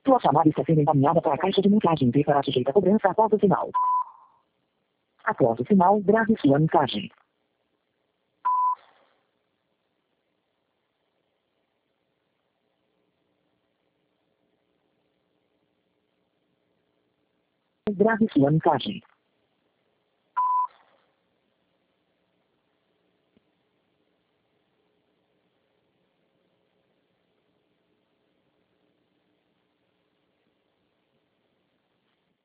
Sua chamada está sendo encaminhada para a caixa de mensagem e será sujeita a cobrança após o sinal. Após o sinal, grave sua mensagem. Grave sua mensagem.